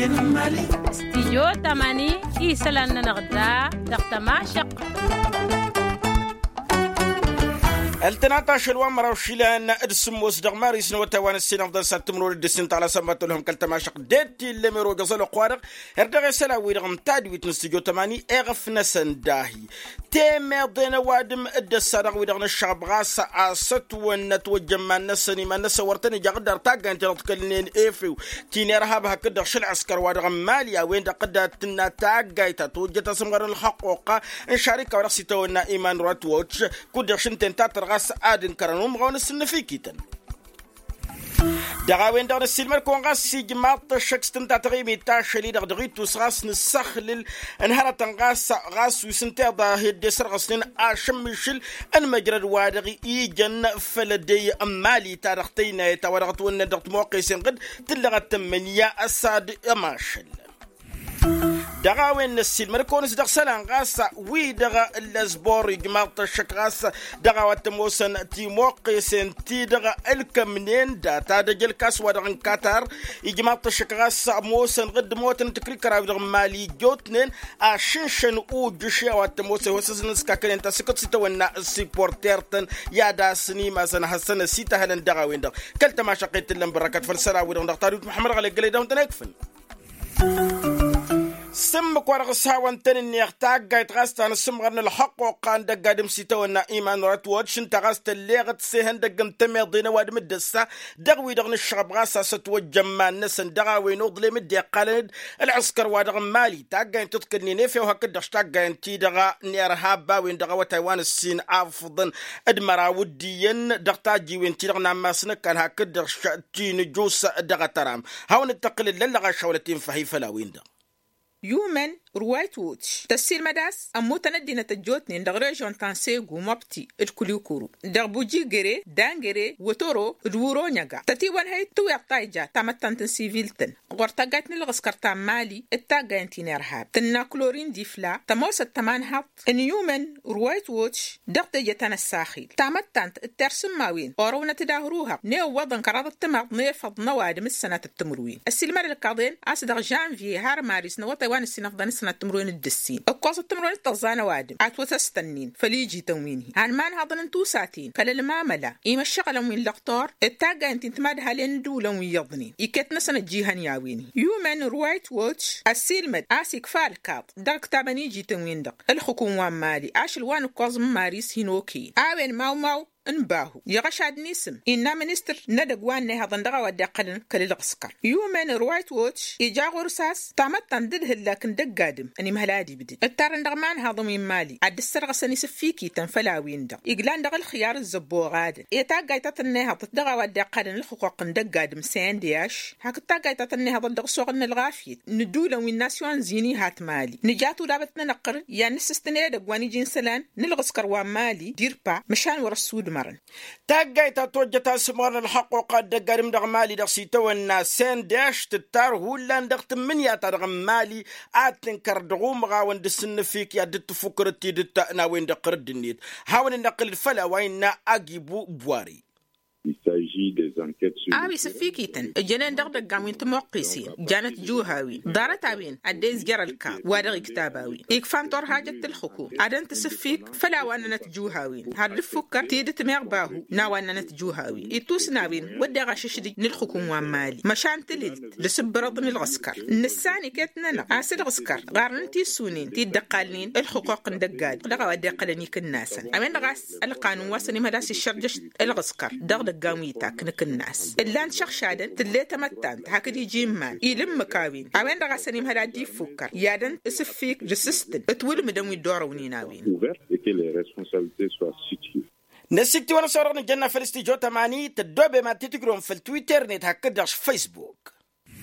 استيجو تماني إيسلان نغدا دقتماشق التناطاش الوامرة وشيلان السموس دغماريس نوتوان السين أفضل ساتمرو الدسين على سمات لهم كالتماشق ديتي اللي ميرو جزالو قوارق هردغي سلاوي رغم تادويت نستيجو تماني اغف نسن داهي تيمي ضينا وادم الدسارق ويدغن الشعب غاسة عاست ونتو جمان نسني ما نسا ورتني جاقدر تاقا انت نطكلنين ايفيو تيني رهابها كدر شل عسكر وادغم ماليا وين قد تنا تاقا توجد تسمغر الحقوقة ان شاركة ورقسي تونا ايمان راتووتش كدر شنتين تاتر غاس آدن كرانوم غون السنفيكيتن دغاوين دغ السلمر كون غاس سيجمات شكستن تاتغيمي تاشلي دغ دغيتوس غاس نسخلل انهرة غاس وسنتي ضاهي ديسر غاسنين آشمشل ان مجرد وادغي ايجن فلدي امالي تارختينا يتورغتون دغت موقيسين قد تلغت منيا اساد اماشل دغاوين السلمر كونس دغ سلان غاسا وي دغا الاسبور جماعة الشك غاسا دغاوات موسن تي موقيسين تي دغا الكمنين دا تادجل كاس ودغن كاتار جماعة الشك غاسا موسن غد موتن تكري كراو دغ مالي جوتنين اشنشن او جشيا وات موسن وسسن سكاكلين تسكت ستونا السيبورتيرتن يا دا سنيما سن حسن سيتا هلن دغاوين دغ كلتا ما شقيت لهم بركات فالسلا ودغ دغ تاريخ محمد غالي قلي داون تنكفن سمك ورغسها وانتن يختاق قايت غاستان السمغرن الحق وقان دقادم سيتونا إيمان راتوات شنت غاست الليغت سيهن دقم تميضين وادم الدسة دغوي دغن الشغب غاسا ستوجمان نسن دغاوي نوضلي مدي قالند العسكر وادغم مالي تاقاين تذكرني نيفي وهكذا اشتاقاين تي دغا نيرهابا وين دغا وتايوان السين عافضن ادمرا وديين دغتاجي وين تي دغنا ماسنك كان هكذا تي نجوس دغا ترام هاون التقلل للغا شولتين فهي فلاوين دغ يومن روايت ووتش تسير مداس أمو تندينة الجوتني دغري جون تانسيغو مبتي الكوليوكورو دغبوجي جري دانجري وتورو دورو نيغا تتيوان هاي توي الطايجا تامتان تنسيفيلتن غورتاقاتني الغسكرتان مالي التاقا انتيني رهاب تنا كلورين ديفلا تموس التمان هات ان يومن روايت ووتش دغتي جتان الساخيل تامتان الترسم ماوين اورونا تداهروها نيو وضن كراد التماط نيفض نوادم السنة التمروين السلمار القاضين اسدغ جانفي هار ماريس نوطيوان السنة سنة تمرين الدسين أقواص التمرين التغزانة وادم عتوة استنين فليجي تموينه عن مان هذا انتو ساعتين فللماملة إيما الشغل من اللقطار التاقة انت انتمادها لندو لو يضنين إيكتنا سنة جيهان ياويني يومن روايت ووتش السيلمد آسيك فالكاط داك تابني جي تموين دق الحكومة مالي عاش الوان قوازم ماريس هينوكي آوين ماو انباهو يغشاد نيسم إنا منستر ندقوان نهضا دغا وداقلن كاللغسكر يومن روايت ووتش إجاغو رساس تامتان دده لكن دقادم أني مهلادي بدي التارن دغمان هاضو من مالي عد السرغ سني سفيكي تنفلاوين دغ إقلان دغ الخيار الزبو غادن إيتاقاي تتنهض دغا وداقلن الحقوق دقادم ساندياش هاك التاقاي تتنهض دغ سوغن الغافيت ندولا وين ناسيوان زيني هات مالي نجاتو لابتنا نقر يا نسستني دقواني جنسلان نلغسكر وان مالي ديربا مشان ورسود مرن تاقاي تتوجه سمغرن الحقوق دقارم دغ مالي دغ سيتونا ساندياش تتار هولان دغ تمنيا دغ مالي آتن كردغوم غاون دسن فيك يا دت فكرتي دت ناوين دقرد النيت هاون النقل الفلا وين أجيبو بواري آوي سفيكيتن جنان دغدغ قامين تموقيسين جانت جوهاوي دارتاوين عديز جرى الكاب وادغ كتاباوي إيكفان طور حاجة الحكو عدن تسفيك فلا وانا نتجوهاوين هاد الفكر تيدت ميغباهو ناوانا نتجوهاوي إيتوس ناوين ودغ ششدي نلحكو مالي مشان تليلت لسبرضن الغسكر النساني كتننا عاسي الغسكر غارن تيسونين تيدقالين الحقوق ندقاد دغا ودقالني كناسا أمين غاس القانون واسني مداس الشرجش الغسكر دغدغ قاميتاك الناس اللان شخشادن تليتا متان هكذا جيمان يلم مكاوين عوين دغا سنيم هلا دي فكر يادن اسفيك جسستن اتول مدوي دورا ونيناوين نسيكتي وانا صورنا الجنة فلسطي جو تماني تدوبي ما تتقرون في التويتر نت هكذا فيسبوك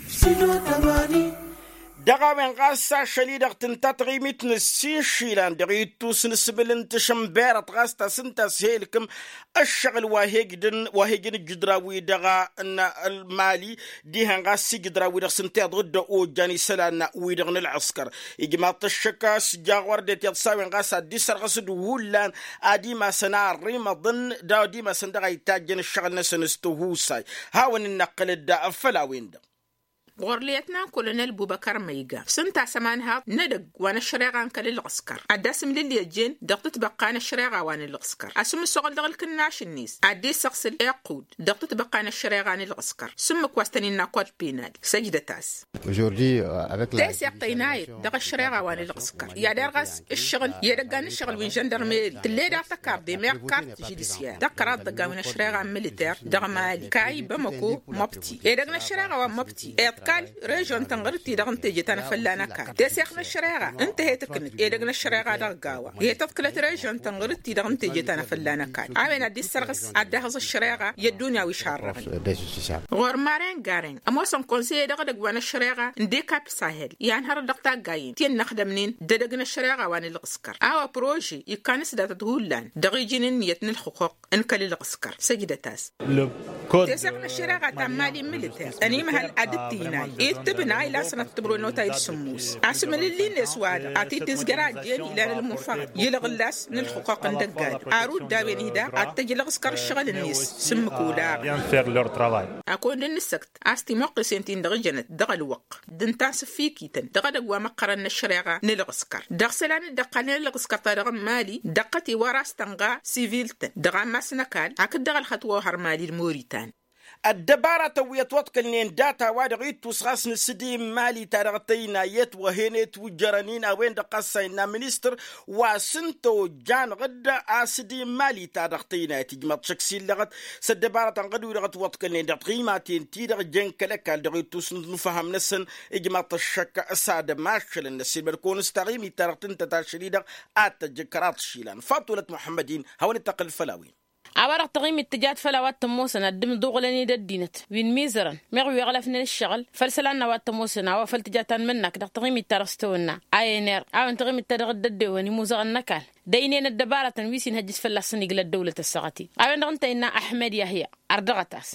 دغاوين غاسا شليدغ تنتطغي متن السين شيلان دغيتو سنسبلن تشمبيرت غاستا سنتا سيلكم الشغل واهيجن جدراوي دغا ان المالي ديهان غاسي جدراوي دغ سنتا ضد او جاني سلانا ويدغن العسكر اجماط الشكا سجاور ديت يتصاوين غاسا ديسر غسد ولان ادي ما سنا ريمضن داودي ما سندغا يتاجن الشغل نسنستو هوساي هاون النقل الدا فلاوين غورليتنا كولونيل بوبكر ميغا سنتا سمانها ندق وانا الشريغان كل العسكر الداسم للي الجين دقت بقان الشريغا وانا العسكر اسم السوغل دغل كناش النيس عدي سقسل يقود دقت بقان الشريغان العسكر سم كواستنين ناكوت بينال سجدة تاس تاس يقيناي دغ الشريغا وانا العسكر يا درغس الشغل يدقان الشغل وين جندرميري تلي دا تكار دي مير كارت جيديسيا دقرات دقا من الشريغا ميليتير دغ مالي كاي بمكو مبتي يدقنا الشريغا ومبتي قال ريجون تنغرتي دغن تيجي تنفلانا كا تسيخنا الشريعة انت هي تكنت يدغنا الشريعة دغاوا هي تذكلت ريجون تنغرتي دغن تيجي تنفلانا كا عامل ادي السرغس ادهز الشريعة يدونيا ويشارغ غور مارين غارين اموسن كونسي دغدغ وانا الشريعة ندي كاب ساهل يعني هر دقتا غاين تين نخدمنين دغنا الشريعة وان القسكر اوا بروجي يكانس دا تقولان دغيجين نيتن الحقوق انكل القسكر سجدتاس تسيخنا الشريعة تمالي ميليتير اني مهل ادتينا يتبنا إلى سنة تبرونو تايل سموس عسم اللي نسواد عطي تزجرا ديال إلى المنفق يلغلاس من الحقوق الدجال عرود داوين هدا عتجلغ سكر الشغل الناس سمكولا أكون للنسكت عستي موقع سنتين دغجنت دغل وق دنتاس فيكيتن دغدغ ومقرن الشريعة نلغسكر دغسلان دقانين لغسكر طارغ مالي دقتي وراس تنغا سيفيلتن دغام ماسنكال عكد دغل خطوة هرمالي الموريتان الدبارة تويت وطكلنين داتا وادغيت تسغاس نسدي مالي تارغتينا يت وهينيت وجرانين اوين دقاسينا منستر وسنتو جان غدا اسدي مالي تارغتينا تجمط شكسي لغت سدبارة تنغدو لغت وطكلنين دقيماتين تيدغ جنكلك دغيت تسن نفهم نسن اجمط الشك اساد ماشل النسي بركون استغيمي تارغتين تتاشريدغ اتجكرات شيلان فاطولة محمدين هون التقل فلاوين عبارة تغيم اتجاد فلاوات تموسنا الدم دوغلني ددينت وين ميزرا مغوي غلفنا الشغل فلسلنا وات تموسنا وفلتجاتان منك دق تغيم الترستونا اينير او تغيم التدغدد وني موزغنكال دينين الدبارة تنويسين هجس فلسن يقل الدولة السغتي او انت ان احمد يحيى اردغتاس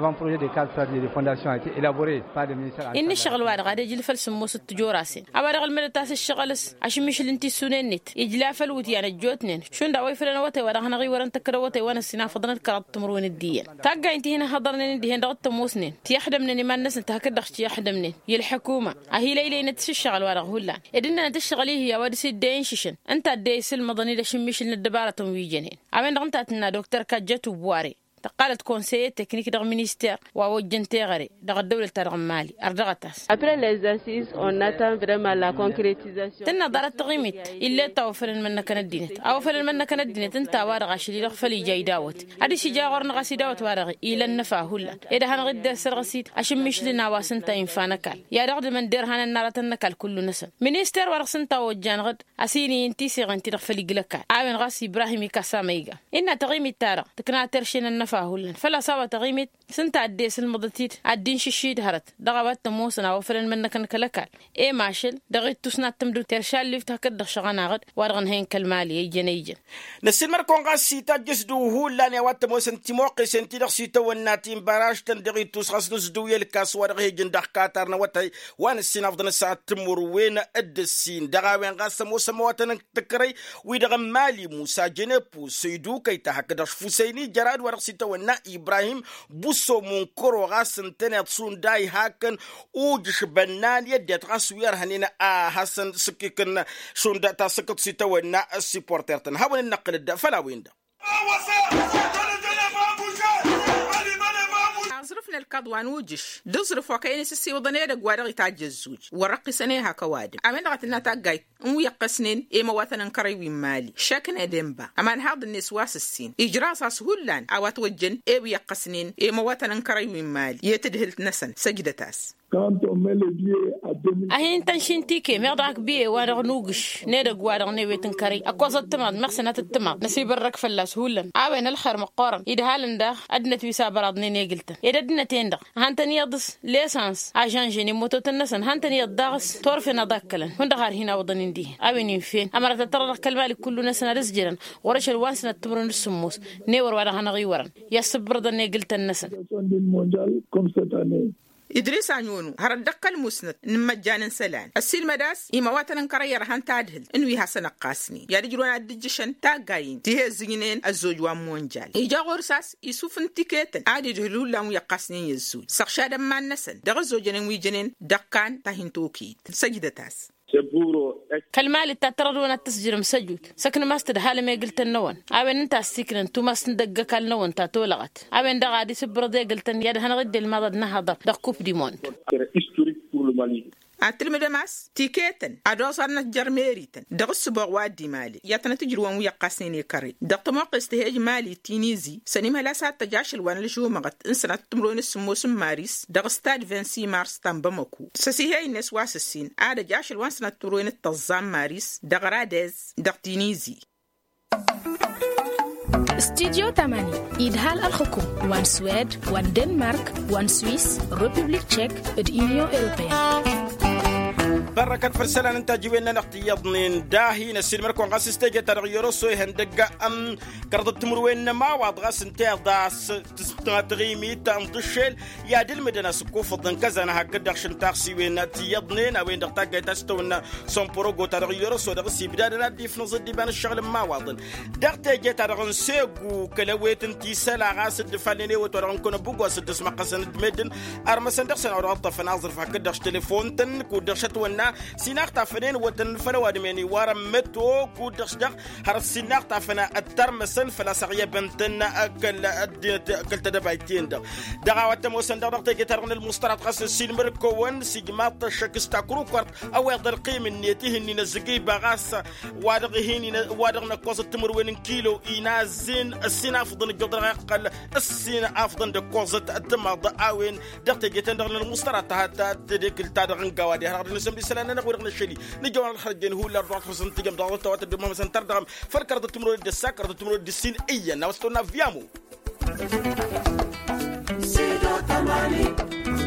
ان الشغل واد غادي يجي الفلس موس التجوراسين عبارة المدتاس الشغلس عشان مش انتي سننت يجلا فلوت يعني جوتنين شون داوي فلنا وتي ورا غي ورن تكروتي وانا سنا فضلت كرات تمرون الدين تاقا انت هنا حضرنا ندي هنا دغت موسنين تيخدمني ما الناس انت هكدخ يخدمني يا الحكومه اهي ليلي نتش الشغل ورا هولا ادنا تشغلي هي وادي سيدين شيشن انت دي سلمضني دشميش الدباره تمويجنين امين دغنتاتنا دكتور كجتو بواري قالت كونسيي تكنيك دغ مينيستير ووجنتي غري دغ الدوله تاع مالي اردغتاس après les assises on attend vraiment la concrétisation تنا دارت تغيمت الا توفر من كان دينت او فر من كان دينت انت وارغ شي لغفلي جاي داوت ادي شي جا غورن غسي داوت وارغ الى النفا هلا اذا هن غد سرغسيت اشمش لنا واسنت ينفانكال يا رغد من دير هن نارتنكال كل نسن مينيستير ورسنت وجان غد اسيني انتي سيغنتي دغفلي جلكا اوين غاسي ابراهيم كاساميغا ان تغيمت تارا تكنا ترشين النفا هلا فلا سوا تغيمت سنت عديس المضتيت عدين شيد هرت دغبت تموسنا وفرن من كان كلكال اي ماشل دغيت تسنا تمدو ترشال لي تكد شغانا غد وارغن هين كالمالي يجنيجن نسل مركون غاسي تجسدو هو لاني وات موسن تيموقي سنتي دخسي تو الناتين باراج تندغي تسخص دو الكاس ورغي جندخ كاترنا وتاي وان السين افضل الساعه تمر وين اد السين دغاوين غاسم وسمواتن تكري ويدغ مالي موسى جنبو سيدو كيتا هكدش فوسيني جراد ورغسي تو إبراهيم بوسو منكرو غاسن تنتصون داي هاكن وجش بنان يدت غاسوير هنينا حسن سكيكن شون داتا سكت سيتونا السيبورترتن هاون النقل الدا فلا وين دا ظرفنا القضوان وجش دظرف وكاين سي وضنيه دغوارغي تاع الزوج ورقي سنيها كوادم امين غتنا تاقايت ويقسنين اي مواتن كريوي مالي شاكن دمبا امان هاد الناس واس السين اجراس سهولان اوات وجن اي ويقسنين اي مواتن كريوي مالي يتدهلت نسن سجدتاس أهين تنشنتي كي مرداك بيه وارغنوغش نيرق وارغنيوي تنكري أقوص التماد مغسنات التماد نسيب الرك فلاس هولا عاوين الخير مقارن إذا هالن داخ أدنت ويسابر أضنين يقلتن إذا أدنتين داخ هانتن يضس ليسانس عشان جيني موتو تنسن هانتن يضاغس تورفنا داكلن هون دخار هنا وضنين ديه عاوين ينفين أمرت تطرق كالمالي كل نسنا رزجرا ورش الوانسنا التمرن السموس نيور وارغانا غيورا يصبر ضن يقلتن نسن إدريس عنيونو هردق المسند نمجان سلان السيل مداس إما واتن كرير هان تادهل إنوي حسن قاسني يا رجلون الدجشن تاقاين تيه زينين الزوج ومونجال إيجا غورساس يسوف انتكيتن عادي دهلول لهم يقاسنين يزوج سخشادا ما النسن دغ زوجين ويجنين دقان تاهين توكيت سجدتاس كالمال التاتردون التسجيل مسجود سكن ماستر حال ما قلت النون أبين أنت استيكن أنتو ما صندق كالنون تاتولغت أبين دغادي سبردي قلت يد هنغد المرض نهضة دقوب ديمون أتلم دماس تيكيتن أدوصرنا جرميريتن دغس بغوادي مالي ياتنا تجروان ويقاسيني كاري دغت موقع استهاج مالي تينيزي سنيمها لا ساعة تجاش الوان لشو مغت انسنا تمرون السموس ماريس دغستاد 26 مارس تنبمكو سسيهاي الناس واسسين عادة جاش الوان سنة تمرون التظام ماريس دغرادز دغتينيزي استديو 8 إدهال الحكوم وان سويد وان دنمارك وان سويس ريبوبليك تشيك اليونيون أوروبية بركة فرسلان انت جيبنا نقتيضنين داهي نسير مركون غاس استيجي ترغيرو سوي هندقا ام كرد تمروين ما واد غاس انتيغ داس تغيمي تنطشل يا دل مدنا سكوف ضن كذا انا هكذا خشن تاخسي وين تيضنين او دغتا جايتاستونا سومبروغو ترغيرو سو دغسي بدادنا دي في نص ديبان الشغل ما وادن دغتا جي ترغن سيغو كلويت انتي سلا غاس دفاليني وترغن كون بوغو سدس مقسن دمدن ارمسن دخسن او رطف ناظر فهكذا تليفون تن كودخشت ونا سيناق تافنين وتنفنا وادميني وارم متو كودخشدق هر سيناق تافنا الترمسن فلا سغيه بنتنا اكل تدبايتين دغاوت موسن دغت ترغن المسترات قص السيلمر كون سيجمات شكستا كروكورت او يقدر قيم نيته اني نزقي باغاس وادغهيني وادغنا كوز تمروين كيلو ينازين السين افضل القدر قل السين افضل دكوز التمض اوين دغت تندغن المسترات حتى تديك تدغن قوادي هر نسم سلام أنا أقول لك الشيء نجوا الخرجين هو اللي 4% تجمع ضغط توات الدم مثلا تردم فرق رد تمرد الدساك رد تمرد الدسين أيه نوستونا فيامو سيدو تماني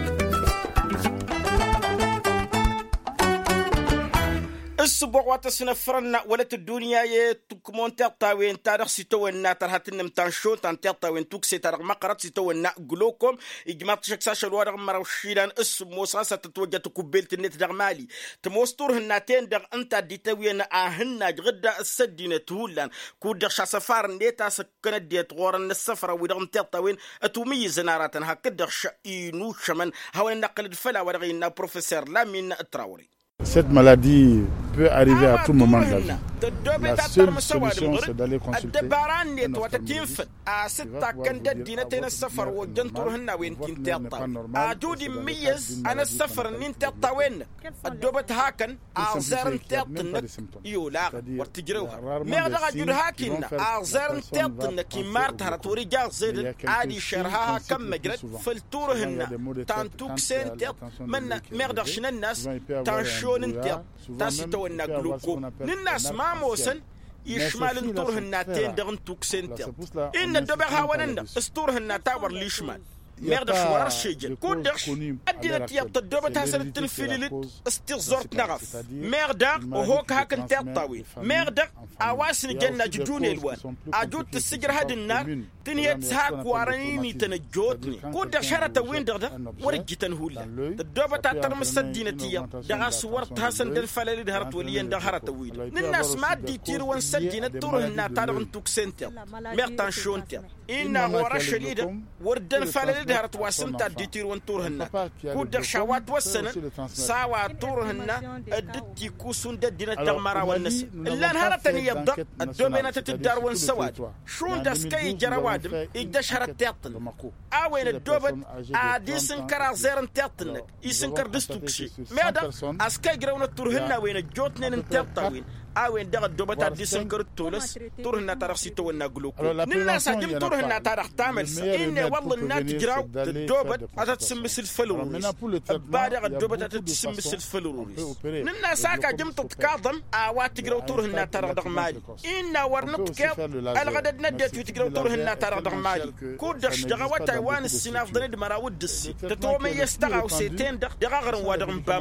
السبوع واتسنفرنا ولت الدنيا يتكمون تقطاوين تاريخ سيتونا ترهتن متانشون تنتقطاوين توكسي تاريخ مقرات سيتونا قلوكم إجماع شكساش الورق مروشيلان اسم وصاصة تتوجه تكبيلت النت دغمالي تموستور هناتين دغ انت ديتوين اهنا غدا السدينة هولان كود شاسفار نيتا سكنت ديت غورن السفر ودغم تقطاوين اتومي زناراتن هكذا شئينو شمن هاوين نقل الفلا ورغينا بروفيسور لامين التراوري. Cette maladie peut arriver à tout moment de la vie. La seule solution, c'est d'aller consulter un ophtalmologiste. ستة كندت دينتين السفر وجنتورهن وين تنتقطع أجودي ميز أنا السفر ننتقطع وين الدوبت هاكن أعزار نتقطع يولا وارتجروها ميغدا جود هاكن أعزار نتقطع كي مارتها توريجال زيد عادي شرها كم مجرد فلتورهن تانتوكسين تقطع من ميغدا شن الناس تانشون نتقطع تاسيتونا قلوكم للناس ما موسن يشمال انطورهن تين دغن توكسنتر إن الدبغ هاونن استورهن تاور ليشمال ميردش ورش شيجن كودش أدينا تيابط الدوبة تحسن التنفيليت استغزورت نغف ميردق وهوك هاكن تيابطاوي ميردق أواسن جنة جدوني الوان أجود تسجر هاد النار تنهيت هاك وارانيني تنجوتني كودش هرتا وين دغدا ورجتن هولا الدوبة تترمس الدينة تياب دغا صورت حسن دلفلالي دهرت وليان دهرت ويل الناس ما دي تيروان سجينة تورهن تارغن توكسنتر ميرتان شونتر إنا ورش ليدا وردن فلالي دهرت واسنتا ديتير وانتورهن كود شوات وسنن ساوا تورهن ادتي كوسون ددينا دغمارا والنس الا نهارتني يبدق الدومينه تدار ونسواد شون داسكاي جراوادم يدشهرت تيطن اوين الدوبت اديسن كرا زيرن تيطن يسنكر دستوكشي ماذا اسكاي جراونا تورهن وين جوتنن تيطاوين اوين دغ الدوبت ديسن كر تولس تورهن تاريخ سيتونا غلوكو الناس جم تورهن تاريخ تعمل ان والله الناس جراو الدوبت أتتسمس الفلوريس بعد الدوبت أتتسمس الفلوريس ننا ساكا جمت تقاضم أوات تقرأ طورهن ترى دغمالي إنا ورنت كيف الغدد ندت وتقرأ طورهن ترى دغمالي كودش دغوات تايوان السناف ضريد مراود السي تتومي يستغاو سيتين دغ دغاغرن وادغم بامكو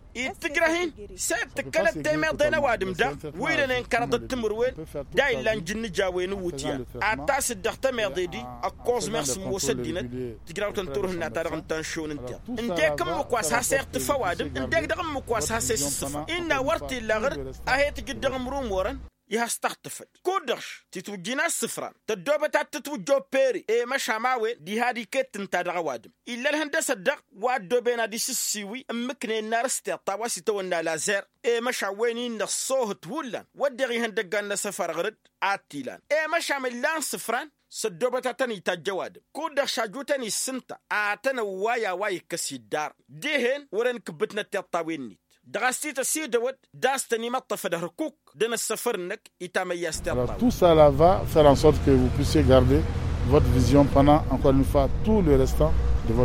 يتقرهين سيتكلت تيمير دينا وادم دا ويلن انكرت التمروين داي لان جن جاوين ووتيا اتاس الدختمير دي اكوز ميرس موسدينت تقراو تنتوره ناتارغ نتنشون انت انت كم مكواس هاسير تفوادم انت دغم مكواس هاسير الصفا ان ورتي لاغر اهيت قدام روم ورن يهستختفت كودش تتوجينا الصفران تدوبة تتوجو بيري مش هማوي دي هادي كت انتادغ وادم إلا الهندسة دق وادوبينا دي سيوي امكني النارستي الطواسي تونا لازير مش عويني نصوه تولان ودغي هندقان سفر غرد عاتيلان مش عملان صفران سدوبة تاني تجواد كودش شاجوتاني السنتا عاتنا واي كسيدار ديهن ورن كبتنا تيطاويني دغاستي تسيدود داستني مطفه دهركوك دنا السفرنك يتامي يستطاو. Tout ça là va faire en sorte que vous puissiez garder votre vision pendant encore une fois tout le restant